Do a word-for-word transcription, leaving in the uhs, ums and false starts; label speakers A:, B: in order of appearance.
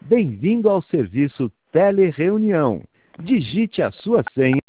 A: Bem-vindo ao serviço Telereunião. Digite a sua senha